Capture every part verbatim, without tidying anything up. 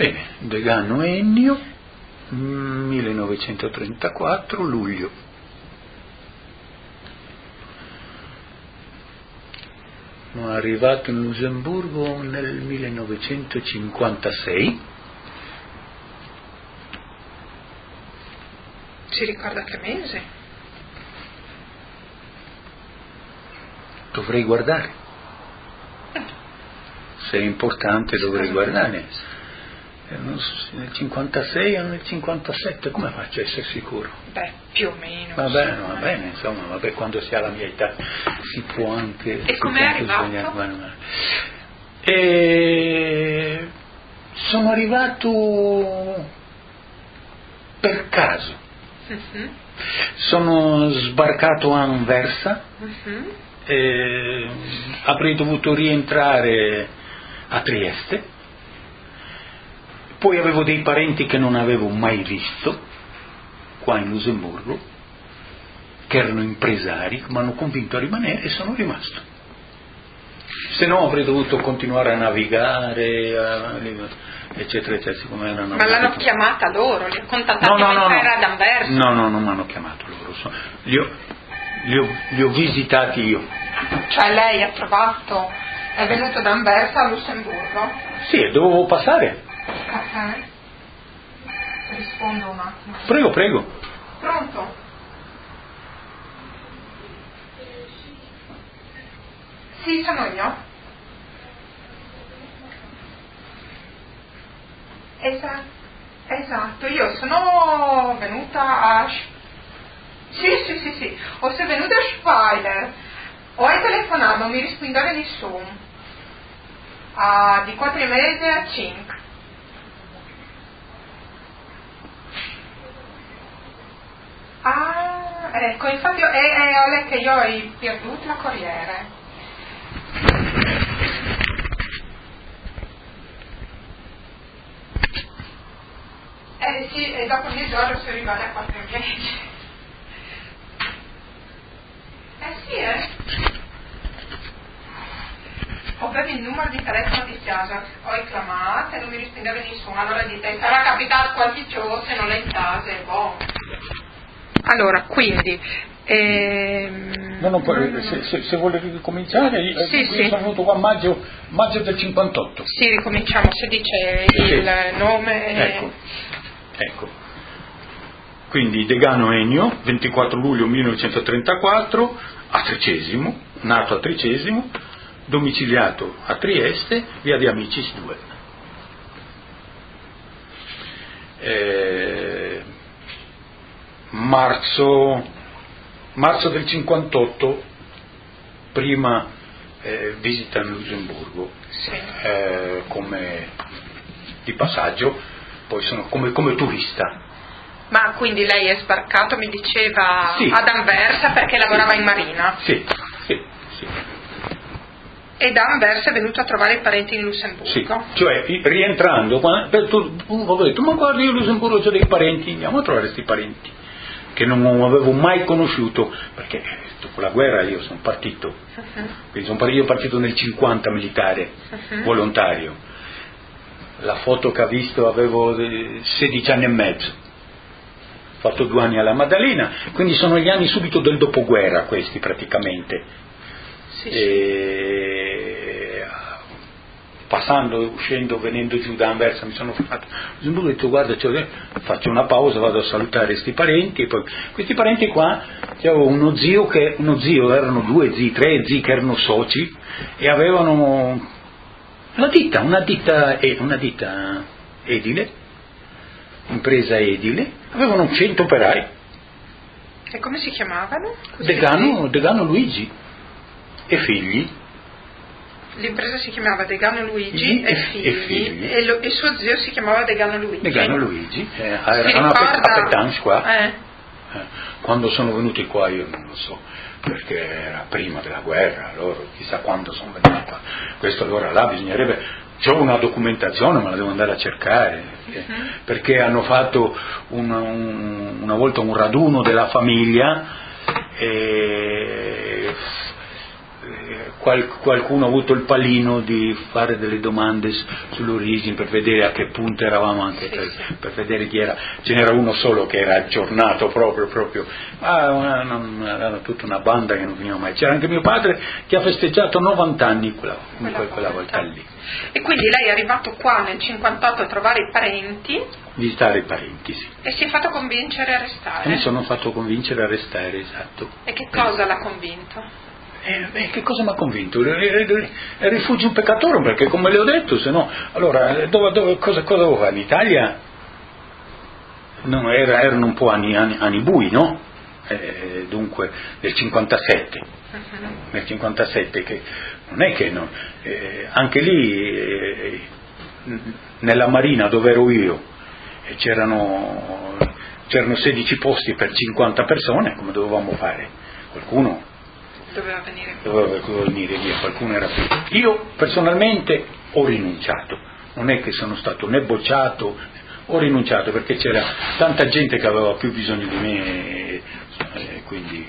Bene, Degano Ennio, millenovecentotrentaquattro, luglio. È arrivato in Lussemburgo nel millenovecentocinquantasei. Si ricorda che mese? Dovrei guardare. Se è importante dovrei guardare. Non so, nel cinquantasei o nel cinquantasette, come faccio a essere sicuro? Beh, più o meno. Va bene, va bene, insomma, vabbè, quando si ha la mia età si può anche... E come è arrivato? E sono arrivato per caso. Uh-huh. Sono sbarcato a Anversa, uh-huh. e avrei dovuto rientrare a Trieste. Poi avevo dei parenti che non avevo mai visto qua in Lussemburgo, che erano impresari, mi hanno convinto a rimanere e sono rimasto. Se no avrei dovuto continuare a navigare, a, eccetera, eccetera. Siccome erano Ma l'hanno chiamata loro, li ha contattati no, no, no, mentre no. era ad Anversa? No, no, non mi hanno chiamato loro, so, li, ho, li, ho, li ho visitati io. Cioè lei ha trovato, è venuto da Anversa a Lussemburgo? Sì, dovevo passare. Ok. Rispondo un attimo. Prego, prego. Pronto? Sì, sono io. Esatto, esatto. Io sono venuta a... Sì, sì, sì, sì. Ho sono venuta a Schweiler. Ho telefonato, non mi rispondeva nessuno. Ah, di quattro mesi a cinque. Ah, ecco, infatti è, è lei che io ho perduto la corriere. Eh sì, e dopo mezz'ora sono arrivata a quattro mesi. Eh sì, eh. Ho preso il numero di telefono di casa, ho chiamato e non mi rispondeva nessuno. Allora dite, sarà capitato qualche giorno se non è in casa, e boh. Allora, quindi... Ehm... No, no, se, se, se vuole ricominciare, io, sì, io sì. sono venuto qua a maggio, maggio del cinquantotto. Sì, ricominciamo, se dice il sì. nome... Ecco, ecco. Quindi Degano Ennio, ventiquattro luglio millenovecentotrentaquattro, a Tricesimo, nato a Tricesimo, domiciliato a Trieste, via di Amicis due. Eh, marzo, marzo del cinquantotto, prima eh, visita a Lussemburgo, sì. eh, come di passaggio, poi sono come, come turista. Ma quindi lei è sbarcato, mi diceva, sì. ad Anversa perché lavorava sì. in marina? Sì, sì, sì. E da Anversa è venuto a trovare i parenti in Lussemburgo? Sì, cioè rientrando, quando, tu, ho detto, ma guarda, io in Lussemburgo ho dei parenti, andiamo a trovare questi parenti, che non avevo mai conosciuto, perché dopo la guerra io sono partito, uh-huh. quindi sono partito, io partito nel cinquanta militare, uh-huh. volontario. La foto che ha visto avevo sedici anni e mezzo. Fatto due anni alla Maddalena, quindi sono gli anni subito del dopoguerra questi praticamente. Sì, e... passando, uscendo, venendo giù da Anversa mi sono fatto, ho detto guarda, cioè, faccio una pausa, vado a salutare questi parenti, e poi questi parenti qua, avevo uno zio che, uno zio, erano due zii, tre zii che erano soci e avevano una ditta, una ditta, una ditta edile, impresa edile, avevano cento operai. E come si chiamavano? Degano, Degano Luigi e figli. L'impresa si chiamava Degano Luigi e, e figli, e, figli. E, lo, e suo zio si chiamava Degano Luigi. Degano Luigi, eh, era si una ricorda... a Petange qua. Eh. Eh, quando sono venuti qua io non lo so, perché era prima della guerra, loro chissà quando sono venuti qua. Questo allora là bisognerebbe... C'ho una documentazione, ma la devo andare a cercare, perché, uh-huh. perché hanno fatto una, un, una volta un raduno della famiglia e qual, qualcuno ha avuto il pallino di fare delle domande sull'origine per vedere a che punto eravamo, anche per, per vedere chi era. Ce n'era uno solo che era aggiornato proprio, proprio ah, una, una, era tutta una banda che non finiva mai. C'era anche mio padre che ha festeggiato novanta anni quella, quella, quella volta lì. E quindi lei è arrivato qua nel cinquantotto a trovare i parenti? Visitare i parenti, sì. E si è fatto convincere a restare? E mi sono fatto convincere a restare, esatto. E che cosa l'ha convinto? Eh, eh, che cosa mi ha convinto? Il, il, il, il rifugio un peccatore, perché come le ho detto, se no, allora, dove, dove, cosa, cosa devo fare? In Italia no, era, erano un po' anni, anni, anni bui, no? Eh, dunque, del cinquantasette, uh-huh. Nel cinquantasette, che non è che no, eh, anche lì, eh, nella Marina dove ero io, eh, c'erano, c'erano sedici posti per cinquanta persone, come dovevamo fare? Qualcuno doveva venire doveva venire via, qualcuno era più. Io personalmente ho rinunciato, non è che sono stato né bocciato, ho rinunciato perché c'era tanta gente che aveva più bisogno di me, e quindi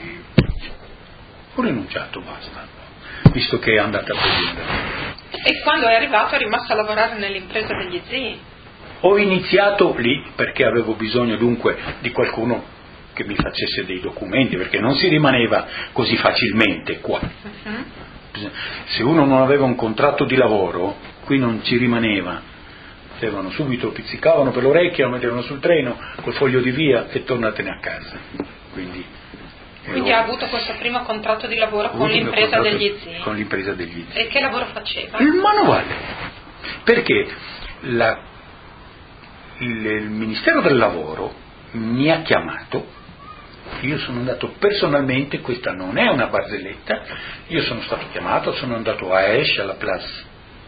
ho rinunciato, basta, visto che è andata così. E quando è arrivato è rimasto a lavorare nell'impresa degli zii? Ho iniziato lì perché avevo bisogno dunque di qualcuno che mi facesse dei documenti, perché non si rimaneva così facilmente qua. Uh-huh. Se uno non aveva un contratto di lavoro, qui non ci rimaneva, facevano subito, pizzicavano per l'orecchio, lo mettevano sul treno col foglio di via e tornatene a casa. Quindi, Quindi ha avuto questo primo contratto di lavoro con l'impresa degli zii. Con l'impresa degli zii. E che lavoro faceva? Il manovale, perché la, il, il Ministero del Lavoro mi ha chiamato. Io sono andato personalmente, questa non è una barzelletta, io sono stato chiamato, sono andato a Esch, alla Place,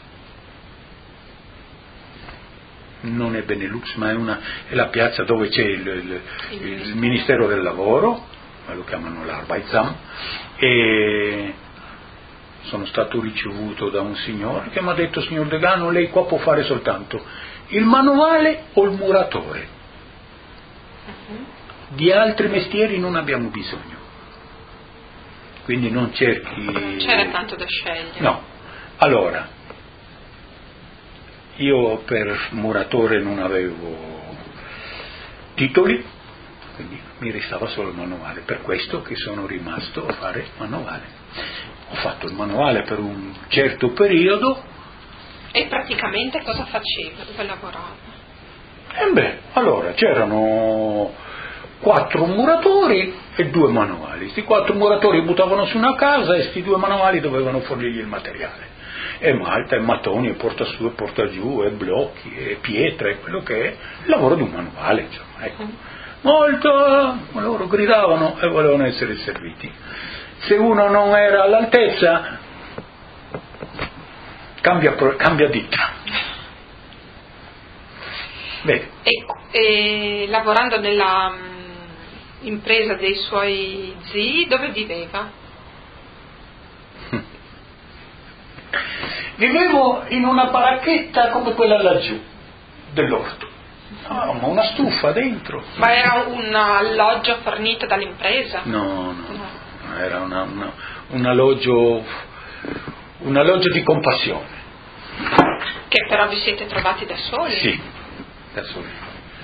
non è Benelux ma è, una, è la piazza dove c'è il, il, il, il Ministero del Lavoro, lo chiamano l'Arbeitsamt, e sono stato ricevuto da un signore che mi ha detto: signor Degano, lei qua può fare soltanto il manovale o il muratore. Uh-huh. Di altri mestieri non abbiamo bisogno, quindi non cerchi. Non c'era tanto da scegliere. No, allora io per muratore non avevo titoli, quindi mi restava solo il manovale, per questo che sono rimasto a fare manovale. Ho fatto il manovale per un certo periodo. E praticamente cosa faceva? Dove lavorava? E beh, allora c'erano quattro muratori e due manuali. Questi quattro muratori buttavano su una casa e questi due manuali dovevano fornirgli il materiale. E malta, e mattoni, e porta su, e porta giù, e blocchi, e pietre, e quello che è il lavoro di un manuale, insomma, ecco. Molto, loro gridavano e volevano essere serviti. Se uno non era all'altezza, cambia, cambia ditta. Bene. E, e lavorando nella impresa dei suoi zii, dove viveva? Vivevo in una baracchetta come quella laggiù, dell'orto. No, ma una stufa dentro. Ma era un alloggio fornito dall'impresa? No, no, no. Era una, una, un alloggio, un alloggio di compassione. Che però vi siete trovati da soli? Sì, da soli.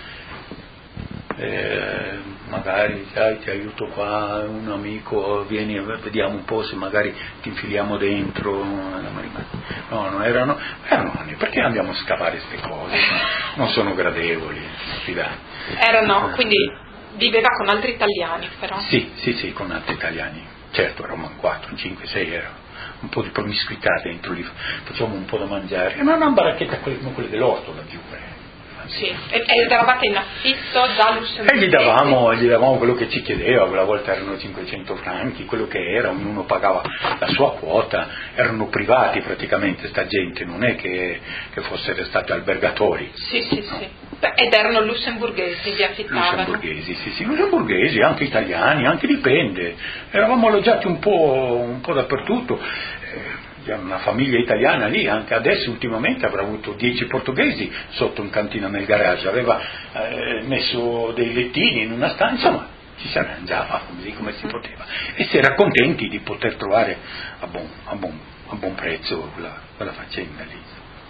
Eh, magari sai, ti aiuto qua, un amico, vieni, vediamo un po' se magari ti infiliamo dentro. No, no, erano, erano anni, perché andiamo a scavare queste cose? Non sono gradevoli, fidati. Erano, quindi viveva con altri italiani però? Sì, sì, sì, con altri italiani, certo, eravamo quattro, cinque, sei, era un po' di promiscuità dentro lì, facciamo un po' da mangiare, ma una baracchetta come quelle dell'orto laggiù. Sì, e, ed eravate in affitto da Lussemburgo? E gli davamo, gli davamo quello che ci chiedeva, quella volta erano cinquecento franchi, quello che era, ognuno pagava la sua quota, erano privati praticamente sta gente, non è che, che fossero stati albergatori. Sì, sì, no. Sì. Beh, ed erano lussemburghesi, vi affittavano? Lussemburghesi, sì, sì, lussemburghesi, anche italiani, anche dipende, eravamo alloggiati un po', un po' dappertutto. Eh, una famiglia italiana lì, anche adesso ultimamente avrà avuto dieci portoghesi sotto in cantina nel garage, aveva eh, messo dei lettini in una stanza, insomma ci si arrangiava così come si poteva e si era contenti di poter trovare a buon, a buon a buon prezzo quella, quella faccenda lì.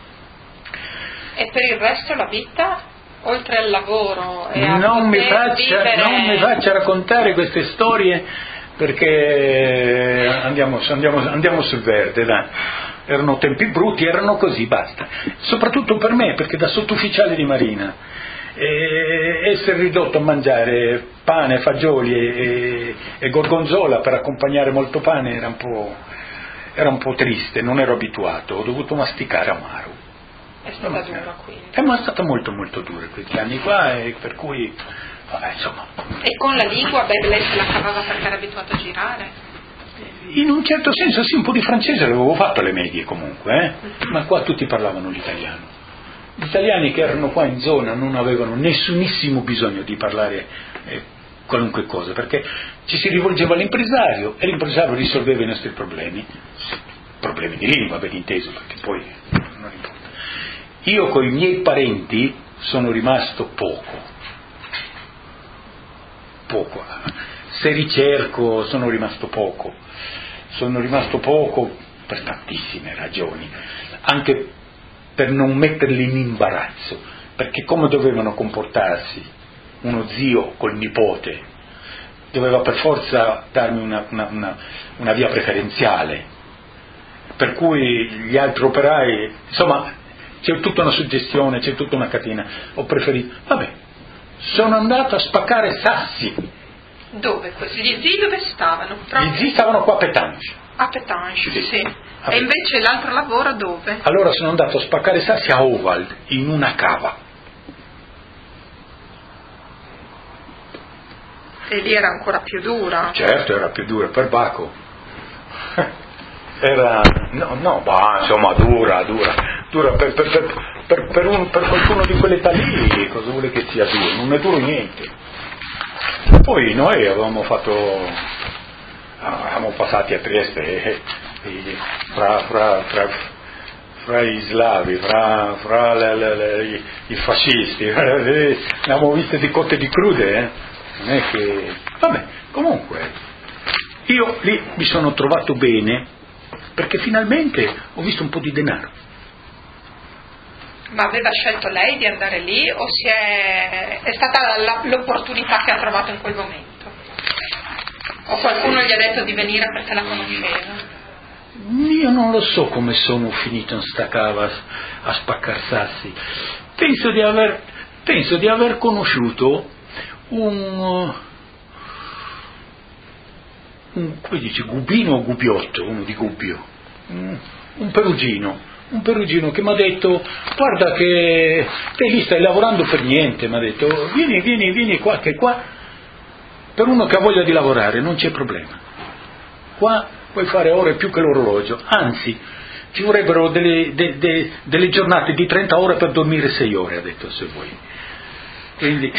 E per il resto la vita, oltre al lavoro e a non mi, faccia, vivere... non mi faccia raccontare queste storie, perché andiamo, andiamo, andiamo sul verde, dai. Erano tempi brutti, erano così, basta. Soprattutto per me, perché da sottufficiale di marina e essere ridotto a mangiare pane, fagioli e, e gorgonzola per accompagnare molto pane era un po', era un po' triste, non ero abituato, ho dovuto masticare amaro. È stata dura quindi. È stata molto molto dura questi anni qua, e per cui vabbè, insomma. E con la lingua, beh, lei se la cavava perché era abituato a girare? In un certo senso sì, un po' di francese l'avevo fatto alle medie comunque, eh? Ma qua tutti parlavano l'italiano. Gli italiani che erano qua in zona non avevano nessunissimo bisogno di parlare eh, qualunque cosa, perché ci si rivolgeva all'impresario e l'impresario risolveva i nostri problemi, problemi di lingua ben inteso, perché poi non importa. Io con i miei parenti sono rimasto poco, poco, se ricerco sono rimasto poco, sono rimasto poco per tantissime ragioni, anche per non metterli in imbarazzo, perché come dovevano comportarsi uno zio col nipote, doveva per forza darmi una, una, una, una via preferenziale, per cui gli altri operai, insomma, c'è tutta una suggestione, c'è tutta una catena. Ho preferito, vabbè, sono andato a spaccare sassi. Dove? Gli zii dove stavano? Proprio? Gli zii stavano qua a Pétange. A Pétange, sì. sì. A e invece l'altro lavoro dove? Allora sono andato a spaccare sassi a Ovald, in una cava. E lì era ancora più dura. Certo, era più dura, per Baco. Era, no, no, bah, insomma, dura, dura, dura per, per, per, per, per, un, per qualcuno di quell'età lì, cosa vuole che sia duro? Non è duro niente. Poi noi avevamo fatto, avevamo passati a Trieste, e, e, fra, fra, fra, fra i slavi, fra, fra le, le, le, i, i fascisti, ne abbiamo viste di cotte e di crude, eh? Non è che, vabbè, comunque, io lì mi sono trovato bene, perché finalmente ho visto un po' di denaro. Ma aveva scelto lei di andare lì o si è, è stata la, l'opportunità che ha trovato in quel momento? O qualcuno gli ha detto di venire perché la conosceva? Io non lo so come sono finito in sta cava a spaccar sassi. Penso di aver, penso di aver conosciuto un... un, come dice, Gubino o Gubiotto, uno di Gubbio, un, un perugino, un perugino che mi ha detto, guarda che te lì stai lavorando per niente, mi ha detto, vieni, vieni, vieni qua, che qua, per uno che ha voglia di lavorare non c'è problema, qua puoi fare ore più che l'orologio, anzi, ci vorrebbero delle, de, de, delle giornate di trenta ore per dormire sei ore, ha detto, se vuoi. Quindi,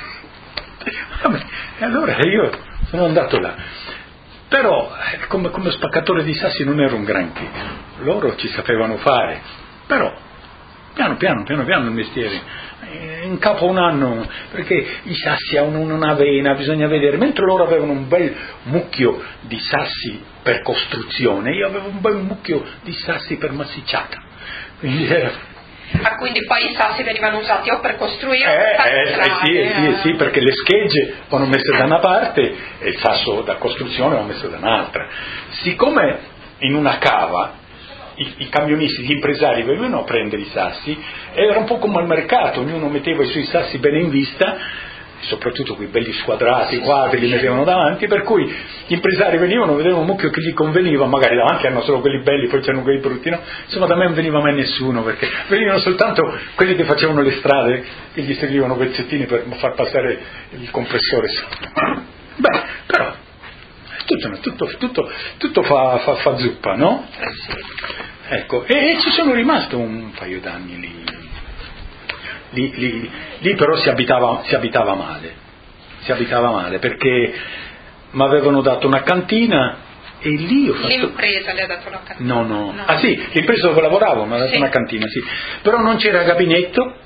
vabbè, e allora io sono andato là. Però come, come spaccatore di sassi non ero un granché, loro ci sapevano fare, però piano piano, piano piano il mestiere, in capo a un anno, perché i sassi hanno una vena, bisogna vedere, mentre loro avevano un bel mucchio di sassi per costruzione, io avevo un bel mucchio di sassi per massicciata, quindi era... Ah, quindi poi i sassi venivano usati o per costruire eh, o per eh, eh, sì, eh, sì, sì, perché le schegge vanno messe da una parte e il sasso da costruzione va messo da un'altra. Siccome in una cava i, i camionisti, gli impresari venivano a prendere i sassi, era un po' come al mercato, ognuno metteva i suoi sassi bene in vista, soprattutto quei belli squadrati, quadri li mettevano davanti, per cui gli impresari venivano, vedevano un mucchio che gli conveniva, magari davanti hanno solo quelli belli, poi c'erano quelli brutti, no? Insomma da me non veniva mai nessuno, perché venivano soltanto quelli che facevano le strade, che gli servivano pezzettini per far passare il compressore sotto. Beh, però tutto, tutto, tutto, tutto fa, fa, fa zuppa, no? Ecco, e, e ci sono rimasto un paio d'anni lì. Lì, lì, lì però si abitava, si abitava male, si abitava male perché mi avevano dato una cantina e lì ho fatto... L'impresa le ha dato la cantina? No, no, no. Ah sì, l'impresa dove lavoravo mi ha dato sì. Una cantina, sì, però non c'era gabinetto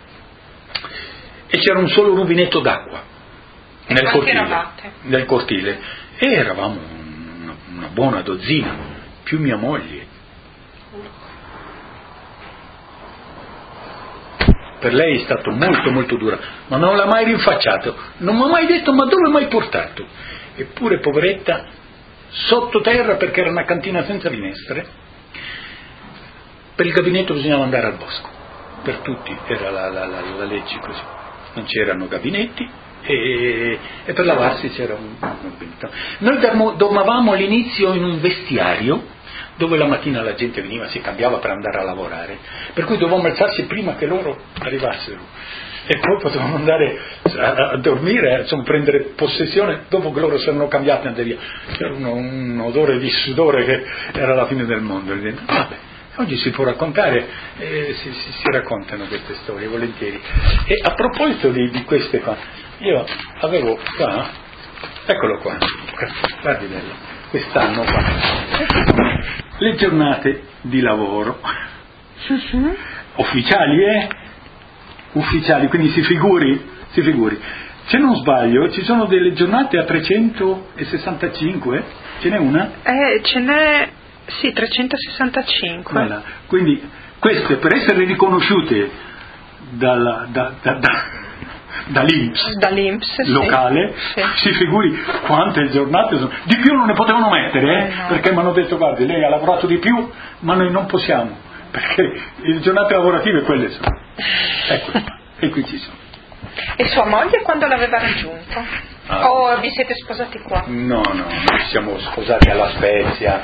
e c'era un solo rubinetto d'acqua e nel cortile, eravate? nel cortile e eravamo una, una buona dozzina, più mia moglie. per lei è stato molto molto dura, ma non l'ha mai rinfacciato, non mi ha mai detto ma dove mi hai portato. Eppure poveretta, sottoterra, perché era una cantina senza finestre, per il gabinetto bisognava andare al bosco, per tutti era la, la, la, la legge così, non c'erano gabinetti e, e per lavarsi c'era un, un gabinetto. Noi dormavamo all'inizio in un vestiario dove la mattina la gente veniva, si cambiava per andare a lavorare, per cui dovevamo alzarsi prima che loro arrivassero e poi potevamo andare a, a dormire, insomma prendere possessione dopo che loro si erano cambiati e andare via. C'era uno, un odore di sudore che era la fine del mondo. Vabbè, oggi si può raccontare, eh, si, si, si raccontano queste storie volentieri. E a proposito di, di queste qua, io avevo qua, eccolo qua, guardi bello, quest'anno qua, le giornate di lavoro ufficiali, eh? Ufficiali, quindi si figuri, si figuri. Se non sbaglio, ci sono delle giornate a trecentosessantacinque, ce n'è una? Eh, ce n'è, sì, trecentosessantacinque. Voilà. Quindi queste, per essere riconosciute dalla, da, da, da, dall'I N P S, dall'I N P S locale, sì, sì. Si figuri quante giornate sono. Di più non ne potevano mettere, eh? Eh no. Perché mi hanno detto, guardi, lei ha lavorato di più, ma noi non possiamo, perché le giornate lavorative quelle sono. Ecco qua, e qui ci sono. E sua moglie quando l'aveva raggiunto? Ah. O vi siete sposati qua? No, no, noi siamo sposati alla Spezia,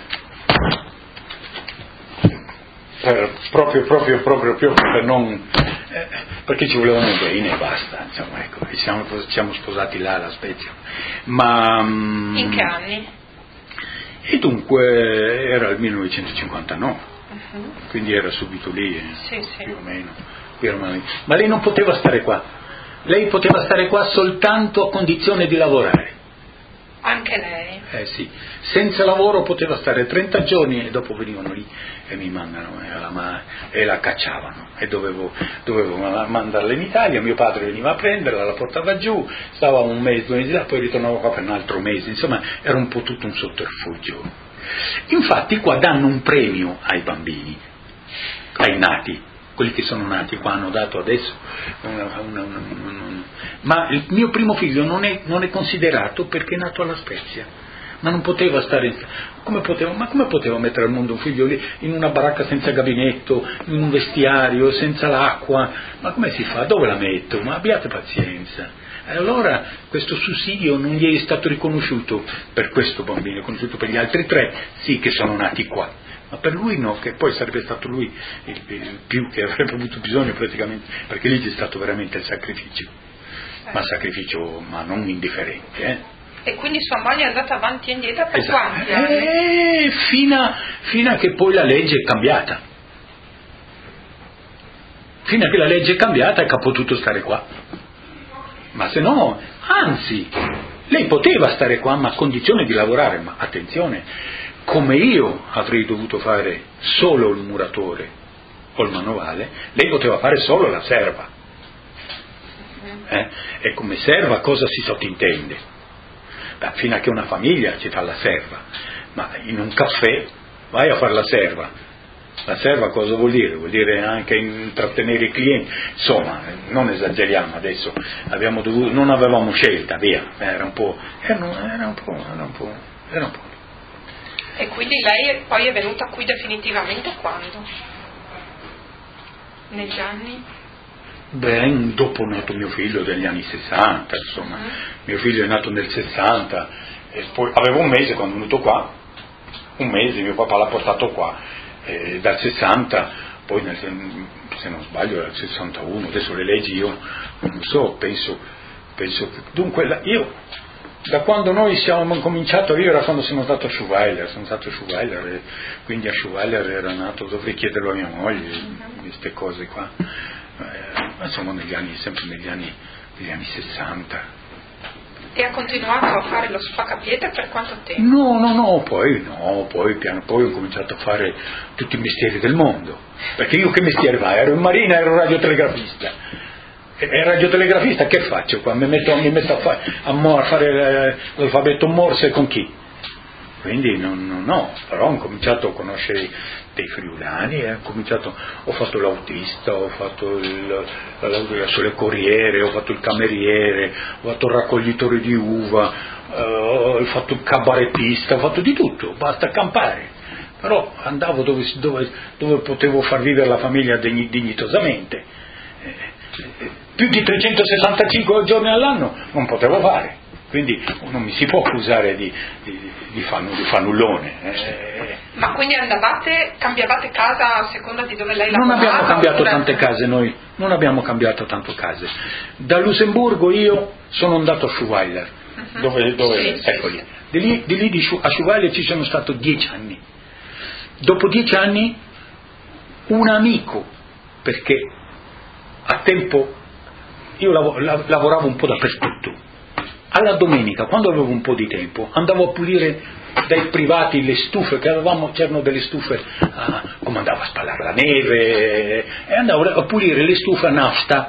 per, proprio, proprio, proprio, proprio per non... Eh, perché ci volevano bene e basta, insomma, ecco, ci siamo, ci siamo sposati là alla Spezia. Ma... In che anni? E dunque era il millenovecentocinquantanove, uh-huh. Quindi era subito lì, eh, sì, sì. Più o meno. Ma lei non poteva stare qua, lei poteva stare qua soltanto a condizione di lavorare. Anche lei? Eh sì, senza lavoro poteva stare trenta giorni e dopo venivano lì e mi mandano e la, e la cacciavano e dovevo, dovevo mandarla in Italia, mio padre veniva a prenderla, la portava giù, stava un mese, due mesi là, poi ritornava qua per un altro mese, insomma era un po' tutto un sotterfugio. Infatti qua danno un premio ai bambini, ai nati. Quelli che sono nati qua hanno dato adesso una, una, una, una, ma il mio primo figlio non è, non è considerato perché è nato alla Spezia, ma non poteva stare in, come poteva, ma come poteva mettere al mondo un figlio lì in una baracca senza gabinetto, in un vestiario, senza l'acqua, ma come si fa? Dove la metto? Ma abbiate pazienza. E allora questo sussidio non gli è stato riconosciuto per questo bambino, è riconosciuto per gli altri tre, sì, che sono nati qua. Ma per lui no, che poi sarebbe stato lui il, il più che avrebbe avuto bisogno praticamente, perché lì c'è stato veramente il sacrificio, ma sacrificio ma non indifferente. Eh? E quindi sua moglie è andata avanti e indietro per esatto. quanti anni? Eh, fino, a, fino a che poi la legge è cambiata. Fino a che la legge è cambiata e che ha potuto stare qua. Ma se no, anzi, lei poteva stare qua ma a condizione di lavorare, ma attenzione, come io avrei dovuto fare solo il muratore o il manovale, lei poteva fare solo la serva. Eh? E come serva cosa si sottintende? Beh, fino a che una famiglia ci fa la serva, ma in un caffè vai a fare la serva. La serva cosa vuol dire? Vuol dire anche intrattenere i clienti, insomma, non esageriamo adesso, abbiamo dovuto, non avevamo scelta, via, era un po', era un, era un po', era un po', era un po'. E quindi lei poi è venuta qui definitivamente quando? Negli anni? Beh, dopo è nato mio figlio degli anni sessanta, insomma, uh-huh. Mio figlio è nato nel sessanta, e poi avevo un mese quando è venuto qua, un mese, mio papà l'ha portato qua, e dal sessanta, poi nel, se non sbaglio era il sessantuno, adesso le leggi io non so, penso, penso dunque io... Da quando noi siamo cominciato a vivere, quando sono stato a Schweiler, sono stato a Schweiler, e quindi a Schweiler era nato, dovrei chiederlo a mia moglie, queste cose qua, eh, insomma negli anni, sempre negli anni, negli anni sessanta. E ha continuato a fare lo spaccapiete per quanto tempo? No, no, no, poi no, poi piano poi ho cominciato a fare tutti i mestieri del mondo, perché io che mestiere fai? Ero in marina, ero radiotelegrafista. E radiotelegrafista che faccio qua? Mi metto, mi metto a, fare, a, a fare l'alfabeto Morse con chi? quindi non, non, no, però ho cominciato a conoscere dei friulani, eh, ho, cominciato, ho fatto l'autista, ho fatto il, il corriere, ho fatto il cameriere, ho fatto il raccoglitore di uva, eh, ho fatto il cabarettista, ho fatto di tutto, basta campare, però andavo dove, dove, dove potevo far vivere la famiglia degni, dignitosamente, eh, eh, più di trecentosessantacinque giorni all'anno non potevo fare. Quindi non mi si può accusare di, di, di, fannu, di fannullone. Eh. Ma quindi andavate, cambiavate casa a seconda di dove lei lavorava? Non abbiamo cambiato oppure... tante case noi, non abbiamo cambiato tante case. Da Lussemburgo io sono andato a Schuweiler, uh-huh. dove, dove sì, eccoli. Sì. Di lì, di lì di, a Schuweiler ci sono stato dieci anni. Dopo dieci anni un amico, perché a tempo io lav- lav- lavoravo un po' dappertutto. Alla domenica, quando avevo un po' di tempo, andavo a pulire dai privati le stufe, che avevamo, c'erano delle stufe, ah, come andavo a spallare la neve, e andavo a pulire le stufe a nafta,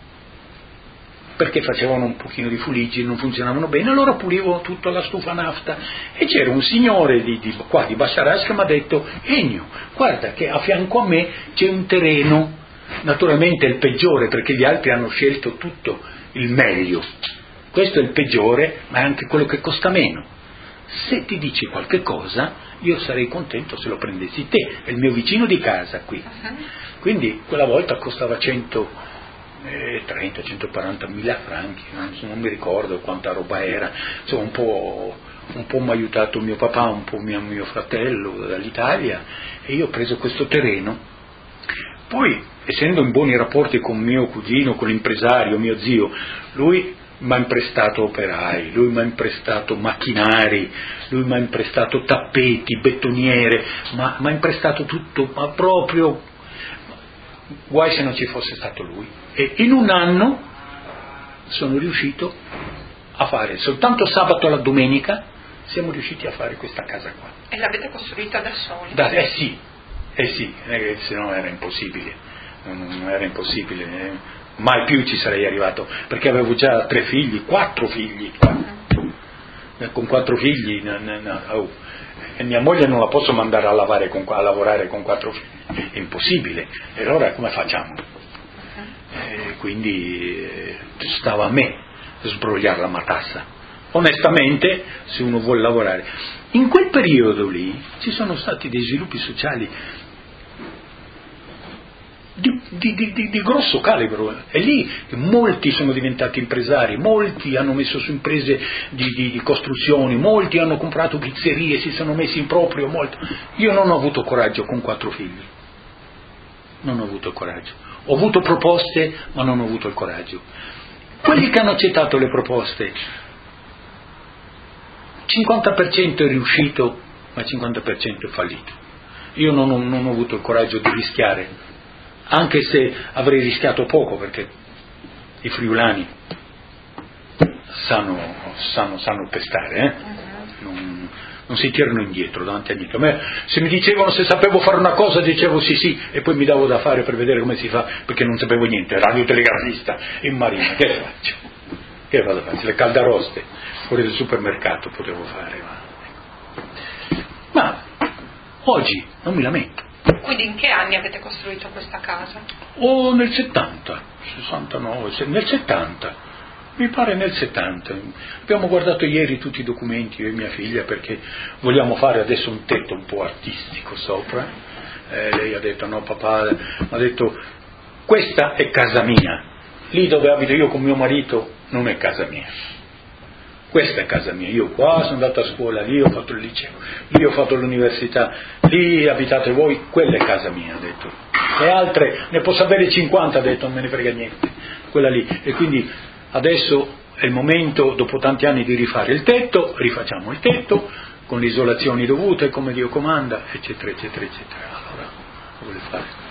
perché facevano un pochino di fuliggi, non funzionavano bene, allora pulivo tutta la stufa a nafta, e c'era un signore di, di, qua di Bassaras che mi ha detto: Ennio, guarda che a fianco a me c'è un terreno, naturalmente il peggiore, perché gli altri hanno scelto tutto il meglio. Questo è il peggiore, ma è anche quello che costa meno. Se ti dici qualche cosa, io sarei contento se lo prendessi te, è il mio vicino di casa qui. Quindi quella volta costava centotrenta centoquaranta mila franchi, non mi ricordo quanta roba era, insomma un po', un po' mi ha aiutato mio papà, un po' mio, mio fratello dall'Italia, e io ho preso questo terreno. Poi, essendo in buoni rapporti con mio cugino, con l'impresario, mio zio, lui mi ha imprestato operai, lui mi ha imprestato macchinari, lui mi ha imprestato tappeti, bettoniere, ma mi ha imprestato tutto, ma proprio guai se non ci fosse stato lui. E in un anno sono riuscito a fare, soltanto sabato alla domenica siamo riusciti a fare questa casa qua. E l'avete costruita da soli? Da, eh sì, eh sì, eh, se no era impossibile, non era impossibile. Eh. Mai più ci sarei arrivato, perché avevo già tre figli, quattro figli, con quattro figli, no, no, no, oh. E mia moglie non la posso mandare a, lavare con, a lavorare con quattro figli, è impossibile, e allora come facciamo? E quindi eh, stava a me sbrogliare la matassa, onestamente, se uno vuole lavorare. In quel periodo lì ci sono stati dei sviluppi sociali Di, di, di, di grosso calibro, e lì molti sono diventati impresari, molti hanno messo su imprese di, di, di costruzioni, molti hanno comprato pizzerie, si sono messi in proprio molto. Io non ho avuto coraggio con quattro figli, non ho avuto coraggio, ho avuto proposte ma non ho avuto il coraggio. Quelli che hanno accettato le proposte, cinquanta per cento è riuscito ma il cinquanta per cento è fallito. Io non ho, non ho avuto il coraggio di rischiare, anche se avrei rischiato poco, perché i friulani sanno, sanno, sanno pestare, eh? non, non si tirano indietro davanti a niente. A me, se mi dicevano se sapevo fare una cosa, dicevo sì sì, e poi mi davo da fare per vedere come si fa, perché non sapevo niente, radiotelegrafista in marina, che faccio? Che vado a fare? Le caldaroste fuori del supermercato potevo fare, ma, ma oggi non mi lamento. Quindi in che anni avete costruito questa casa? Oh, nel settanta, sessantanove, nel settanta, mi pare nel settanta. Abbiamo guardato ieri tutti i documenti, io e mia figlia, perché vogliamo fare adesso un tetto un po' artistico sopra. Eh, lei ha detto: no papà, ha detto questa è casa mia, lì dove abito io con mio marito non è casa mia. Questa è casa mia, io qua sono andato a scuola, lì ho fatto il liceo, lì ho fatto l'università, lì abitate voi, quella è casa mia, ha detto. Le altre, ne posso avere cinquanta, ha detto, non me ne frega niente, quella lì. E quindi adesso è il momento, dopo tanti anni, di rifare il tetto, rifacciamo il tetto, con le isolazioni dovute, come Dio comanda, eccetera, eccetera, eccetera. Allora, lo vuole fare.